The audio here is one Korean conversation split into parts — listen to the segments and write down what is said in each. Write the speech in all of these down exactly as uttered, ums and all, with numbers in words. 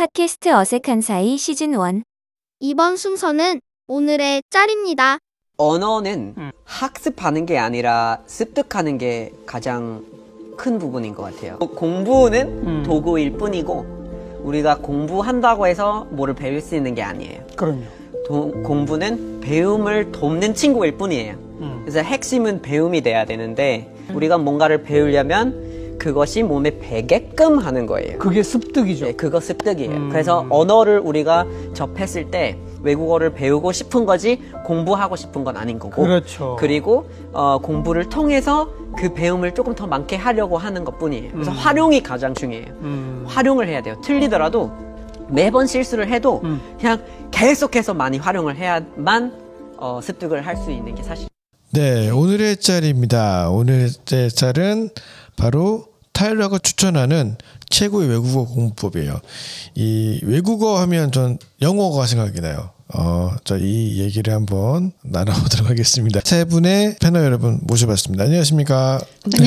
팟캐스트 어색한 사이 시즌 일. 이번 순서는 오늘의 짤입니다. 언어는 음. 학습하는 게 아니라 습득하는 게 가장 큰 부분인 것 같아요. 공부는 음. 도구일 뿐이고 우리가 공부한다고 해서 뭐를 배울 수 있는 게 아니에요. 그럼요. 도, 공부는 배움을 돕는 친구일 뿐이에요. 음. 그래서 핵심은 배움이 돼야 되는데 우리가 뭔가를 배우려면 그것이 몸에 배게끔 하는 거예요. 그게 습득이죠. 네, 그거 습득이에요. 음. 그래서 언어를 우리가 접했을 때 외국어를 배우고 싶은 거지 공부하고 싶은 건 아닌 거고. 그렇죠. 그리고 어, 공부를 통해서 그 배움을 조금 더 많게 하려고 하는 것뿐이에요. 그래서 음. 활용이 가장 중요해요. 음. 활용을 해야 돼요. 틀리더라도 매번 실수를 해도 음. 그냥 계속해서 많이 활용을 해야만 어, 습득을 할 수 있는 게 사실. 네, 오늘의 짤입니다. 오늘의 짤은 바로 타일러가 추천하는 최고의 외국어 공부법이에요. 이 외국어 하면 전 영어가 생각이 나요. 어, 자, 이 얘기를 한번 나눠보도록 하겠습니다. 세 분의 패널 여러분 모셔봤습니다. 안녕하십니까?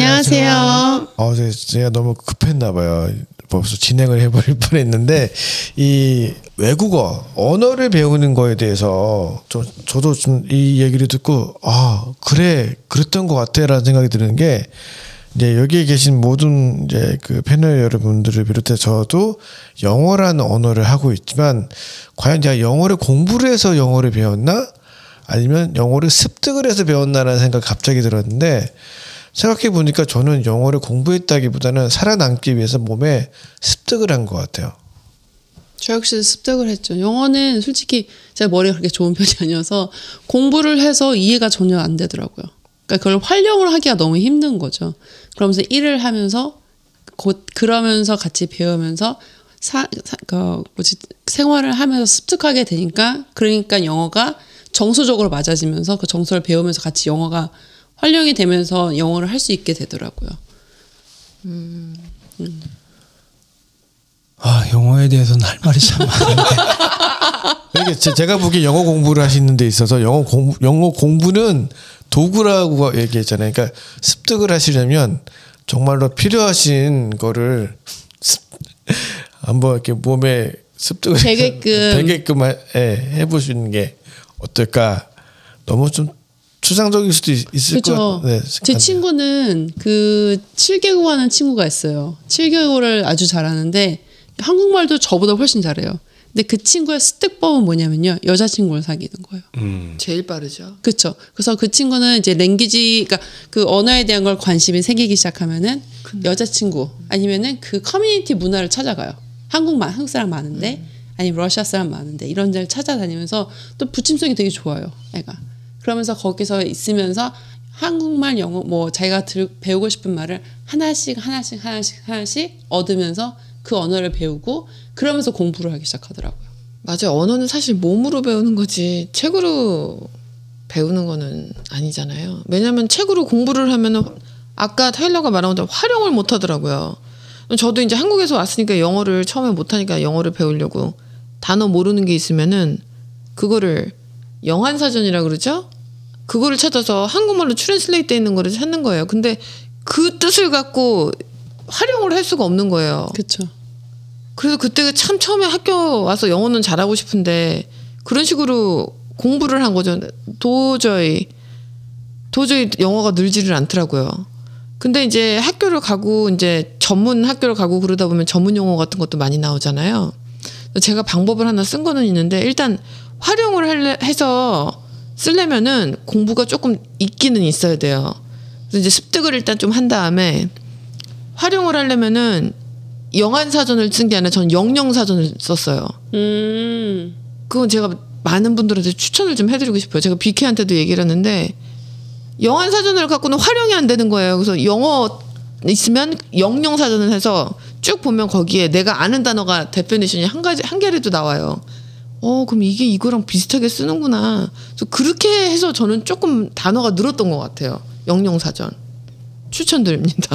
안녕하세요. 어, 제가 너무 급했나 봐요. 벌써 진행을 해버릴 뻔했는데 이 외국어 언어를 배우는 거에 대해서 저, 저도 좀 이 얘기를 듣고 아 그래 그랬던 것 같아라는 생각이 드는 게 이제 여기에 계신 모든 이제 그 패널 여러분들을 비롯해서 저도 영어라는 언어를 하고 있지만 과연 제가 영어를 공부를 해서 영어를 배웠나 아니면 영어를 습득을 해서 배웠나라는 생각이 갑자기 들었는데 생각해 보니까 저는 영어를 공부했다기보다는 살아남기 위해서 몸에 습득을 한 것 같아요. 저 역시 습득을 했죠. 영어는 솔직히 제가 머리가 그렇게 좋은 편이 아니어서 공부를 해서 이해가 전혀 안 되더라고요. 그러니까 그걸 활용을 하기가 너무 힘든 거죠. 그러면서 일을 하면서 곧 그러면서 같이 배우면서 사, 사, 그 뭐지 생활을 하면서 습득하게 되니까 그러니까 영어가 정서적으로 맞아지면서 그 정서를 배우면서 같이 영어가 활용이 되면서 영어를 할 수 있게 되더라고요. 음. 음. 아 영어에 대해서는 할 말이 참 많은데 이게 제가 보기에 영어 공부를 하시는 데 있어서 영어 공부 영어 공부는 도구라고 얘기했잖아요. 그러니까 습득을 하시려면 정말로 필요하신 거를 한번 이렇게 몸에 습득을 되게끔 되게끔 해보시는 게 어떨까. 너무 좀 추상적일 수도 있을 것 같아요. 네, 제 친구는 그 칠 개국 하는 친구가 있어요. 칠 개국을 아주 잘하는데 한국말도 저보다 훨씬 잘해요. 근데 그 친구의 습득법은 뭐냐면요. 여자친구를 사귀는 거예요. 음. 제일 빠르죠. 그렇죠. 그래서 그 친구는 이제 랭귀지, 그러니까 그 언어에 대한 걸 관심이 생기기 시작하면은 근데. 여자친구 아니면은 그 커뮤니티 문화를 찾아가요. 한국만 한국 사람 많은데 음. 아니면 러시아 사람 많은데 이런 데를 찾아다니면서 또 부침성이 되게 좋아요. 애가. 그러면서 거기서 있으면서 한국말, 영어 뭐 자기가 들, 배우고 싶은 말을 하나씩 하나씩 하나씩 하나씩 얻으면서 그 언어를 배우고 그러면서 공부를 하기 시작하더라고요. 맞아요. 언어는 사실 몸으로 배우는 거지 책으로 배우는 거는 아니잖아요. 왜냐하면 책으로 공부를 하면은 아까 타일러가 말한 것처럼 활용을 못 하더라고요. 저도 이제 한국에서 왔으니까 영어를 처음에 못 하니까 영어를 배우려고 단어 모르는 게 있으면은 그거를 영한사전이라 그러죠? 그거를 찾아서 한국말로 트랜슬레이트 돼 있는 거를 찾는 거예요. 근데 그 뜻을 갖고 활용을 할 수가 없는 거예요. 그렇죠. 그래서 그때 참 처음에 학교 와서 영어는 잘하고 싶은데 그런 식으로 공부를 한 거죠. 도저히 도저히 영어가 늘지를 않더라고요. 근데 이제 학교를 가고 이제 전문 학교를 가고 그러다 보면 전문 용어 같은 것도 많이 나오잖아요. 제가 방법을 하나 쓴 거는 있는데 일단 활용을 할래, 해서 쓰려면은 공부가 조금 있기는 있어야 돼요. 그래서 이제 습득을 일단 좀 한 다음에 활용을 하려면은 영한사전을 쓴 게 아니라 전 영영사전을 썼어요. 음. 그건 제가 많은 분들한테 추천을 좀 해드리고 싶어요. 제가 비케한테도 얘기를 했는데 영한사전을 갖고는 활용이 안 되는 거예요. 그래서 영어 있으면 영영사전을 해서 쭉 보면 거기에 내가 아는 단어가 데피니션이 한 가지 한 개라도 나와요. 어 그럼 이게 이거랑 비슷하게 쓰는구나. 그래서 그렇게 해서 저는 조금 단어가 늘었던 것 같아요. 영영사전 추천드립니다.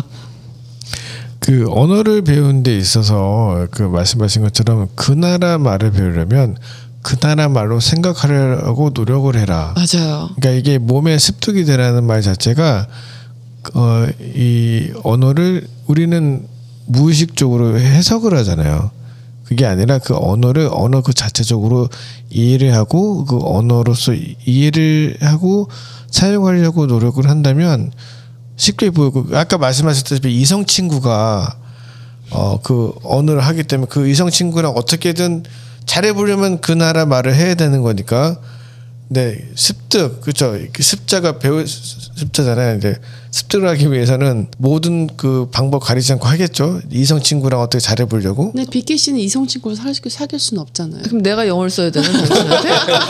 그 언어를 배우는 데 있어서 그 말씀하신 것처럼 그 나라 말을 배우려면 그 나라 말로 생각하려고 노력을 해라. 맞아요. 그러니까 이게 몸에 습득이 되라는 말 자체가 어, 이 언어를 우리는 무의식적으로 해석을 하잖아요. 그게 아니라 그 언어를 언어 그 자체적으로 이해를 하고 그 언어로서 이해를 하고 사용하려고 노력을 한다면 쉽게 보이고 아까 말씀하셨다시피 이성 친구가 어 그 언어를 하기 때문에 그 이성 친구랑 어떻게든 잘해보려면 그 나라 말을 해야 되는 거니까. 네, 습득 그렇죠. 습자가 배우 습자잖아요. 이제 습득을 하기 위해서는 모든 그 방법 가리지 않고 하겠죠. 이성 친구랑 어떻게 잘해보려고. 근데 비키 씨는 이성 친구를 사귈 사귈 수는 없잖아요. 그럼 내가 영어를 써야 되는 당신한테?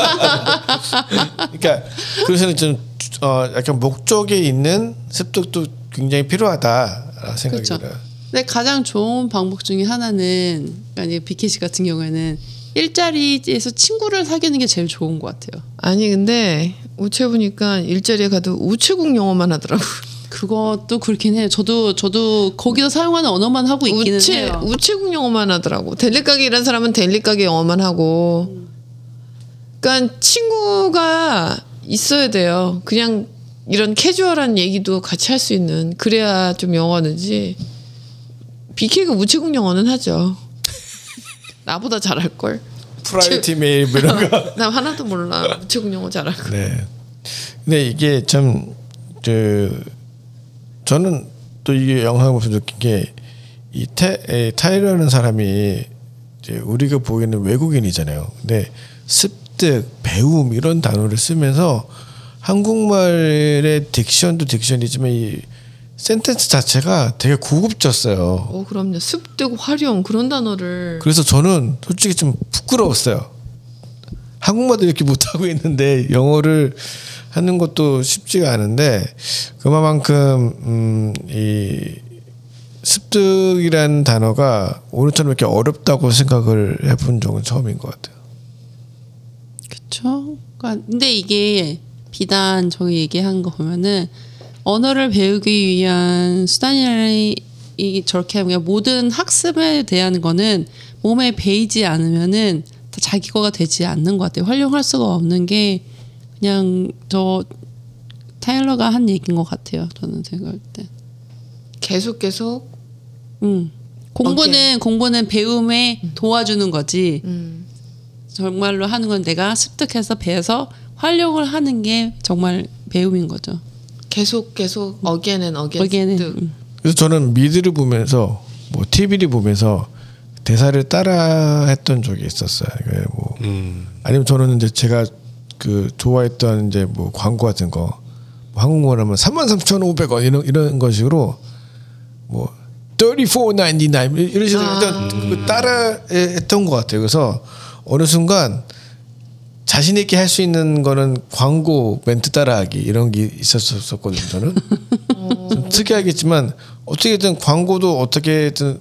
그러니까 그래서는 좀 어, 약간 목적에 있는 습득도 굉장히 필요하다 생각이 그렇죠. 들어요. 근데 가장 좋은 방법 중에 하나는 아니 비키 씨 같은 경우에는 일자리에서 친구를 사귀는 게 제일 좋은 것 같아요. 아니 근데 우체 보니까 일자리에 가도 우체국 영어만 하더라고. 그것도 그렇긴 해요. 저도 저도 거기서 사용하는 언어만 하고 있기는 우체, 해요. 우체국 영어만 하더라고. 델리 가게 일하는 사람은 델리 가게 영어만 하고. 그러니까 친구가 있어야 돼요. 그냥 이런 캐주얼한 얘기도 같이 할 수 있는. 그래야 좀 영어가 늘지. 비케이가 우체국 영어는 하죠. 나보다 잘할걸. 프라이어티 메일 뭐 이런 거. 나 하나도 몰라. 우체국 영어 잘할 거. 네. 근데 이게 참 그 저는 또 이게 영상을 보면서 느낀 게이 타일러라는 사람이 이제 우리가 보기에는 외국인이잖아요. 근데 습득, 배움 이런 단어를 쓰면서 한국말의 딕션도 딕션이지만 이 센텐스 자체가 되게 고급졌어요. 어, 그럼요. 습득, 활용 그런 단어를. 그래서 저는 솔직히 좀 부끄러웠어요. 한국말도 이렇게 못하고 있는데 영어를 하는 것도 쉽지가 않은데 그만큼 음, 이 습득이라는 단어가 오늘처럼 이렇게 어렵다고 생각을 해본 적은 처음인 것 같아요. 그렇죠. 그러니까 근데 이게 비단 저기 얘기한 거 보면은 언어를 배우기 위한 수단이 저렇게 하면 모든 학습에 대한 거는 몸에 배이지 않으면은 다 자기 거가 되지 않는 것 같아요. 활용할 수가 없는 게 그냥 저 타일러가 한 얘기인 것 같아요. 저는 생각할 때. 계속 계속. 음. 공부는 공부는 배움에 도와주는 거지. 음. 정말로 하는 건 내가 습득해서 배워서 활용을 하는 게 정말 배움인 거죠. 계속 계속 어게는 어게인 어게는, 습득. 음. 그래서 저는 미드를 보면서 뭐 티비를 보면서 대사를 따라했던 적이 있었어요. 뭐 음. 아니면 저는 이제 제가 그 좋아했던 이제 뭐 광고 같은 거 뭐 한국말 하면 삼만 삼천오백 원 이런 이런 것식으로 뭐 삼십사 나인티나인 이런 식으로 아. 일단 그 따라했던 것 같아요. 그래서 어느 순간 자신 있게 할 수 있는 거는 광고 멘트 따라하기 이런 게 있었었거든요. 저는 좀 특이하겠지만 어떻게든 광고도 어떻게든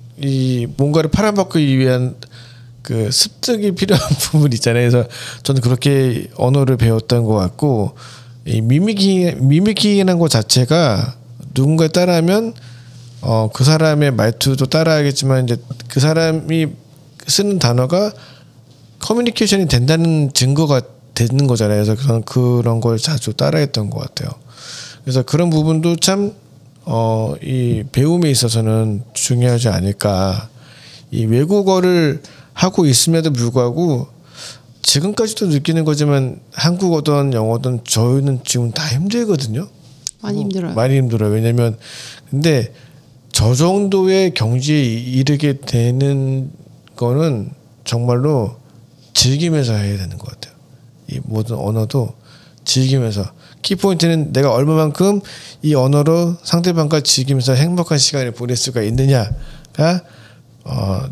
이 뭔가를 팔아먹기 위한 그 습득이 필요한 부분 있잖아요. 그래서 저는 그렇게 언어를 배웠던 것 같고 이 미미킹 미미킹이라는 것 자체가 누군가 따라하면 어 그 사람의 말투도 따라하겠지만 이제 그 사람이 쓰는 단어가 커뮤니케이션이 된다는 증거가 되는 거잖아요. 그래서 저는 그런 걸 자주 따라했던 것 같아요. 그래서 그런 부분도 참 어 이 배움에 있어서는 중요하지 않을까. 이 외국어를 하고 있음에도 불구하고 지금까지도 느끼는 거지만 한국어든 영어든 저희는 지금 다 힘들거든요. 많이 힘들어요. 많이 힘들어요. 왜냐면 근데 저 정도의 경지에 이르게 되는 거는 정말로 즐기면서 해야 되는 것 같아요. 이 모든 언어도 즐기면서 키포인트는 내가 얼마만큼 이 언어로 상대방과 즐기면서 행복한 시간을 보낼 수가 있느냐가 어,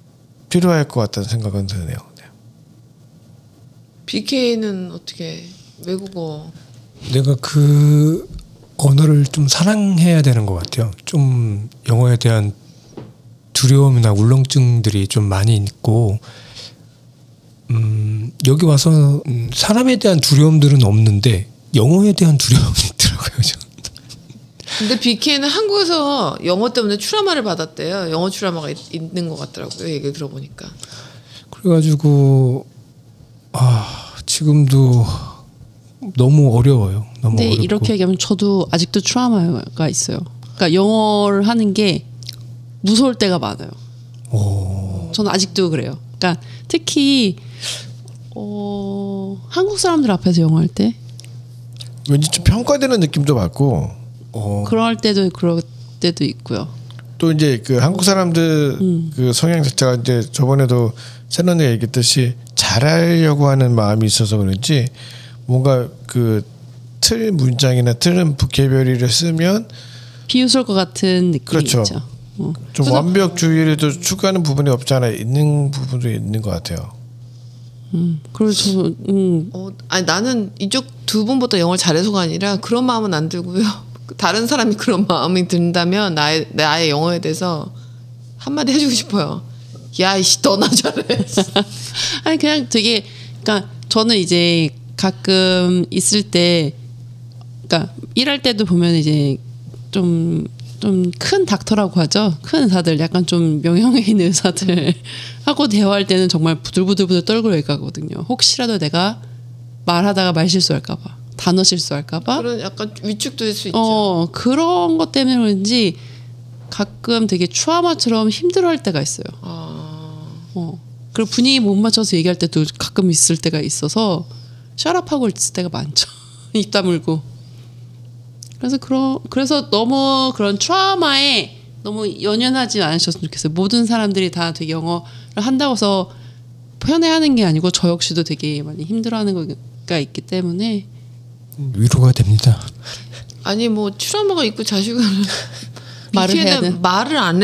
필요할 것 같다는 생각은 드네요. 네. 비케이는 어떻게 외국어? 내가 그 언어를 좀 사랑해야 되는 것 같아요. 좀 영어에 대한 두려움이나 울렁증들이 좀 많이 있고 음, 여기 와서 음, 사람에 대한 두려움들은 없는데 영어에 대한 두려움이 있더라고요. 저는. 근데 비케이는 한국에서 영어 때문에 트라우마를 받았대요. 영어 트라우마가 있, 있는 것 같더라고요. 얘기 들어보니까. 그래가지고 아 지금도 너무 어려워요. 너무 근데 어렵고. 이렇게 얘기하면 저도 아직도 트라우마가 있어요. 그러니까 영어를 하는 게 무서울 때가 많아요. 오. 저는 아직도 그래요. 그러니까 특히 어, 한국 사람들 앞에서 영어 할 때 왠지 좀 평가되는 느낌도 받고 어, 그럴 때도 그럴 때도 있고요. 또 이제 그 한국 사람들 음. 그 성향 자체가 이제 저번에도 셀런이가 얘기했듯이 잘하려고 하는 마음이 있어서 그런지 뭔가 그 틀 문장이나 틀은 부캐버리를 쓰면 비웃을 것 같은 느낌이 그렇죠. 있죠. 어. 좀 완벽주의를 추구하는 부분이 없지 않아 있는 부분도 있는 것 같아요. 음, 그리고 저, 음, 어, 아니 나는 이쪽 두 분보다 영어를 잘해서가 아니라 그런 마음은 안 들고요. 다른 사람이 그런 마음이 든다면 나의 나의 영어에 대해서 한마디 해주고 싶어요. 야 이씨 너나 잘해. 아니 그냥 되게, 그러니까 저는 이제 가끔 있을 때, 그러니까 일할 때도 보면 이제 좀 좀 큰 닥터라고 하죠. 큰 의사들, 약간 좀 명령에 있는 의사들 하고 대화할 때는 정말 부들부들부들 떨고 얘기하거든요. 혹시라도 내가 말하다가 말 실수할까봐, 단어 실수할까봐. 그런 약간 위축도 될 수 있죠. 어 그런 것 때문에 그런지 가끔 되게 트라우마처럼 힘들어할 때가 있어요. 아, 어 그리고 분위기 못 맞춰서 얘기할 때도 가끔 있을 때가 있어서 셔럽하고 있을 때가 많죠. 입 다물고. 그래서 그러, 그래서 너무 그런 트라우마에 너무 연연하지 않으셨으면 좋겠어요. 모든 사람들이 다 되게 영어를 한다고 해서 편애하는 게 아니고 저 역시도 되게 많이 힘들어하는 거가 있기 때문에 위로가 됩니다. 아니 뭐 트라우마가 있고 자식은 말을 해야 돼. 말을 안 해.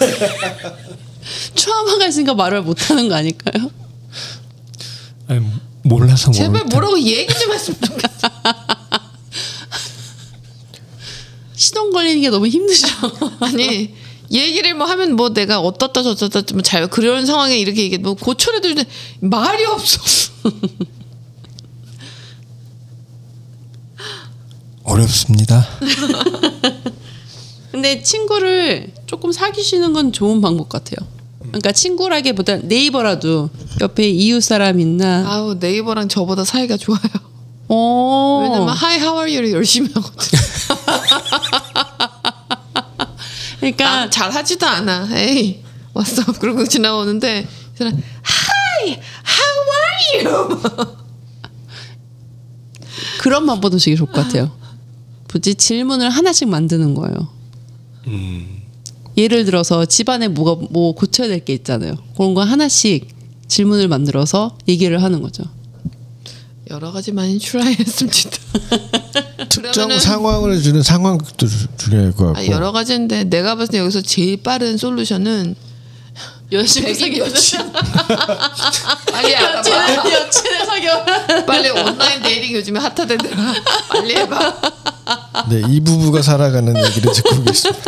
트라우마가 있으니까 말을 못하는 거 아닐까요? 아니, 몰라서 제발 모르겠다. 뭐라고 얘기 좀 했으면 좋겠어. 시동 걸리는 게 너무 힘드죠. 아니 얘기를 뭐 하면 뭐 내가 어떻다 저떻다 뭐 잘 그런 상황에 이렇게 얘기해 뭐 고쳐내도 이제 말이 없어. 어렵습니다. 근데 친구를 조금 사귀시는 건 좋은 방법 같아요. 그러니까 친구라기보다 네이버라도 옆에 이웃 사람 있나. 아우 네이버랑 저보다 사이가 좋아요. 어. 왜냐면 Hi, how are you를 열심히 하거든. 그러니까 난 잘하지도 않아. 에이, 왔어. 그러고 지나오는데 이 사람 Hi, how are you? 그런 방법도 되게 좋을 것 같아요. 굳이 질문을 하나씩 만드는 거예요. 음. 예를 들어서 집안에 뭐가 뭐 고쳐야 될 게 있잖아요. 그런 거 하나씩 질문을 만들어서 얘기를 하는 거죠. 여러 가지 많이 트라이했습니다. 특정 그러면은- 상황을 주는 상황극도 주- 중요할 것 같고. 아, 여러 가지인데 내가 봤을 때 여기서 제일 빠른 솔루션은 여친 백인 여친. 빨리 알아봐. 여친 여친을 사겨. 빨리 온라인 데이팅 요즘에 핫하대더라. 빨리 해봐. 네, 이 부부가 살아가는 얘기를 듣고 계십니다.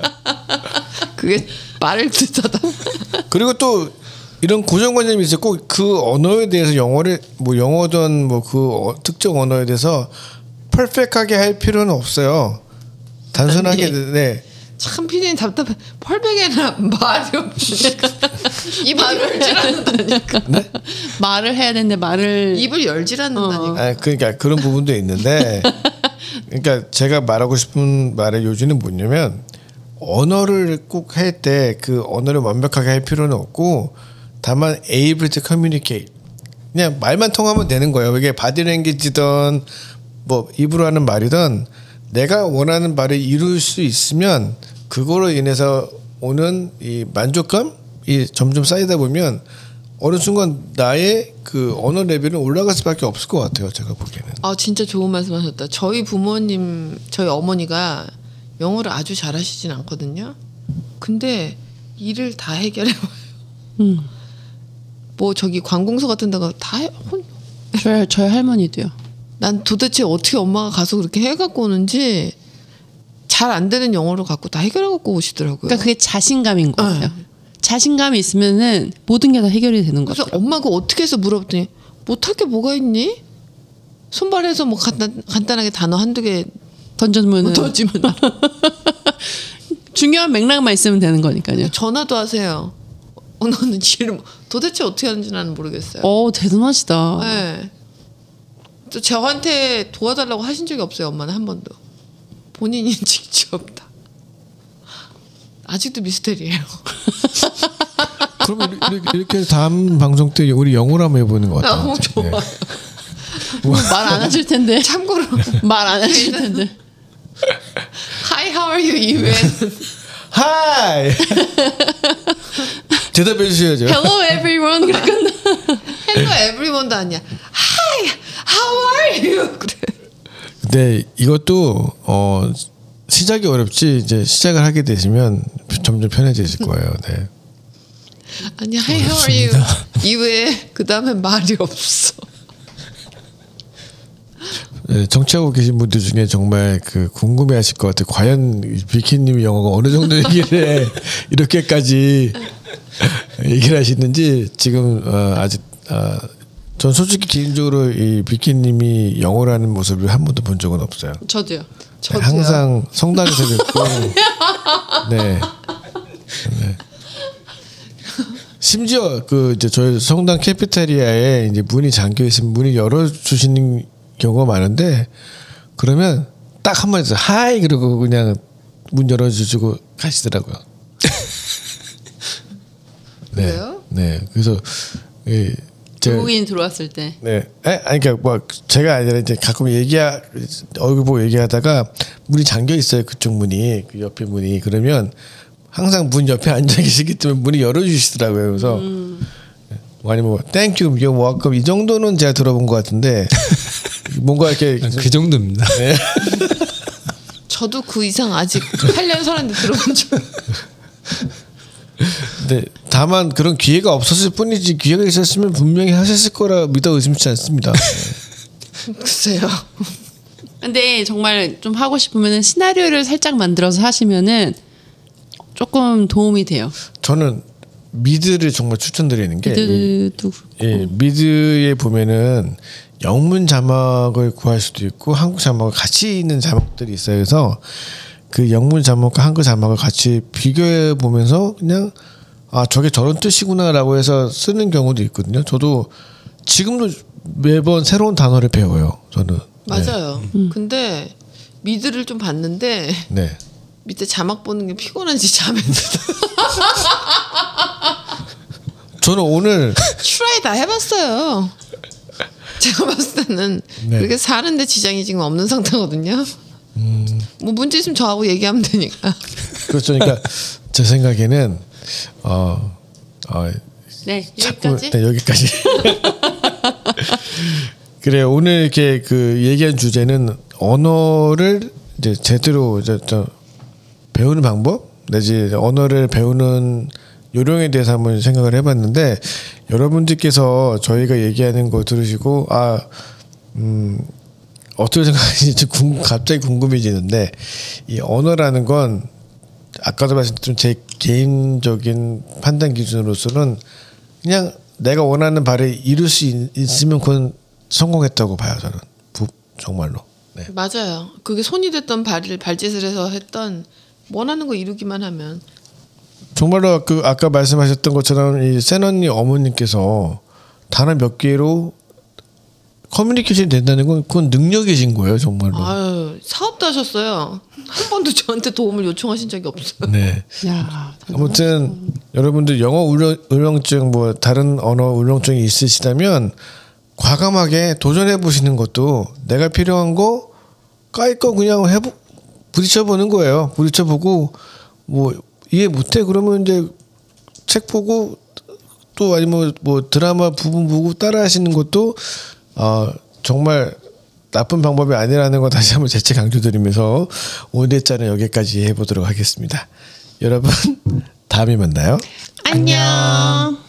그게 말을 듣다다. 그리고 또 이런 고정관념이 있어요. 꼭 그 언어에 대해서 영어를 뭐 영어든 뭐 그 특정 언어에 대해서 퍼펙트하게 할 필요는 없어요. 단순하게 아니, 네. 참 피디님 답답해. 펄백에나 말이 없으니까 입을 열질 않는다니까. 네? 말을 해야 되는데 말을 입을 열질 않는다니까. 아, 그러니까 그런 부분도 있는데, 그러니까 제가 말하고 싶은 말의 요지는 뭐냐면 언어를 꼭 할 때 그 언어를 완벽하게 할 필요는 없고, 다만 able to communicate, 그냥 말만 통하면 되는 거예요. 이게 바디랭귀지든 뭐 입으로 하는 말이든 내가 원하는 말을 이룰 수 있으면 그거로 인해서 오는 이 만족감이 점점 쌓이다 보면 어느 순간 나의 그 언어 레벨은 올라갈 수밖에 없을 것 같아요. 제가 보기에는. 아 진짜 좋은 말씀하셨다. 저희 부모님, 저희 어머니가 영어를 아주 잘하시진 않거든요. 근데 일을 다 해결해봐요. 음. 뭐 저기 관공서 같은 데가 다 해, 혼, 저희 저희 할머니도요. 난 도대체 어떻게 엄마가 가서 그렇게 해갖고 오는지 잘 안 되는 영어를 갖고 다 해결해갖고 오시더라고요. 그러니까 그게 자신감인 것 같아요. 네. 자신감이 있으면은 모든 게 다 해결이 되는 것 그래서 같아요. 엄마가 어떻게 해서 물어봤더니 못할 게 뭐가 있니? 손발해서 뭐 간단, 간단하게 단어 한두 개 던져주면은 던지면 중요한 맥락만 있으면 되는 거니까요. 전화도 하세요. 어, 나는 지금 도대체 어떻게 하는지 나는 모르겠어요. 어 대단하시다. 네. 또 저한테 도와달라고 하신 적이 없어요. 엄마는 한 번도. 본인이 직접 다. 아직도 미스테리예요. 그러면 이렇게, 이렇게 다음 방송 때 우리 영어로 한번 해보는 것 같아요. 너무 좋아. 네. 말 안 하실 텐데. 참고로 말 안 하실 텐데. Hi, how are you? 이외에 Hi. 대답해 주셔야죠. Hello everyone. 그래 끝나. Hello everyone도 아니야. Hi, how are you? 그래. 근데 이것도 어 시작이 어렵지 이제 시작을 하게 되시면 점점 편해지실 거예요. 네. 아니, Hi, how are you? 이외에 그 다음에 말이 없어. 네, 정치하고 계신 분들 중에 정말 그 궁금해하실 것 같아요. 과연 비키님이 영어가 어느 정도 얘기를 이렇게까지 얘기를 하시는지 지금 어, 아직 어, 전 솔직히 개인적으로 이 비키님이 영어를 하는 모습을 한 번도 본 적은 없어요. 저도요. 저도요. 항상 성당에서 뵙고 네. 네. 심지어 그 이제 저희 성당 캐피테리아에 이제 문이 잠겨 있으면 문이 열어 주시는 경우가 많은데 그러면 딱 한 마디서 하이 그러고 그냥 문 열어 주시고 가시더라고요. 네. 그래요? 네. 그래서 예, 제가 외국인 들어왔을 때. 네. 에? 아니 그러니까 뭐 제가 아니라 이제 가끔 얘기하 얼굴 보고 얘기하다가 문이 잠겨 있어요. 그쪽 문이 그 옆에 문이 그러면 항상 문 옆에 앉아 계시기 때문에 문이 열어 주시더라고요. 그래서 음. 아니면 뭐 Thank you, you're welcome 이 정도는 제가 들어본 것 같은데 뭔가 이렇게 그 정도입니다. 네. 저도 그 이상 아직 팔 년 살았는데 들어본 적. 네, 다만 그런 기회가 없었을 뿐이지 기회가 있었으면 분명히 하셨을 거라 믿어 의심치 않습니다. 글쎄요. 근데 정말 좀 하고 싶으면은 시나리오를 살짝 만들어서 하시면은 조금 도움이 돼요. 저는 미드를 정말 추천드리는 게 미드도 예, 미드에 보면은 영문 자막을 구할 수도 있고 한국 자막을 같이 있는 자막들이 있어요. 그래서 그 영문 자막과 한국 자막을 같이 비교해 보면서 그냥 아 저게 저런 뜻이구나라고 해서 쓰는 경우도 있거든요. 저도 지금도 매번 새로운 단어를 배워요. 저는 맞아요. 근데 미드를 좀 봤는데 네. 밑에 자막 보는 게 피곤한지 잠에 들어. 저는 오늘 트라이 다 해봤어요. 제가 봤을 때는 네. 그렇게 사는데 지장이 지금 없는 상태거든요. 음. 뭐 문제 있으면 저하고 얘기하면 되니까. 그렇죠. 그러니까 제 생각에는 어, 어 네 자꾸 여기까지. 네, 여기까지. 그래 오늘 이렇게 그 얘기한 주제는 언어를 이제 제대로 이제 저 배우는 방법 내지 언어를 배우는 요령에 대해서 한번 생각을 해봤는데 여러분들께서 저희가 얘기하는 거 들으시고 아 음. 어떻게 생각하시는지 궁, 갑자기 궁금해지는데 이 언어라는 건 아까도 말씀드린 제 개인적인 판단 기준으로서는 그냥 내가 원하는 바를 이룰 수 있, 있으면 그건 성공했다고 봐요. 저는 부, 정말로. 네. 맞아요. 그게 손이 됐던 발, 발짓을 해서 했던 원하는 거 이루기만 하면 정말로 그 아까 말씀하셨던 것처럼 이 센 언니 어머님께서 단어 몇 개로 커뮤니케이션이 된다는 건 그건 능력이신 거예요, 정말로. 아유, 사업도 하셨어요. 한 번도 저한테 도움을 요청하신 적이 없어요. 네. 야, 아무튼 여러분들 영어 울렁, 울렁증 뭐 다른 언어 울렁증이 있으시다면 과감하게 도전해 보시는 것도 내가 필요한 거 까일 거 그냥 해보 부딪혀 보는 거예요. 부딪혀 보고 뭐 이해 못해 그러면 이제 책 보고 또 아니면 뭐 드라마 부분 보고 따라 하시는 것도 어, 정말 나쁜 방법이 아니라는 거 다시 한번 재차 강조드리면서 오늘의 짤은 여기까지 해보도록 하겠습니다. 여러분 다음에 만나요. 안녕.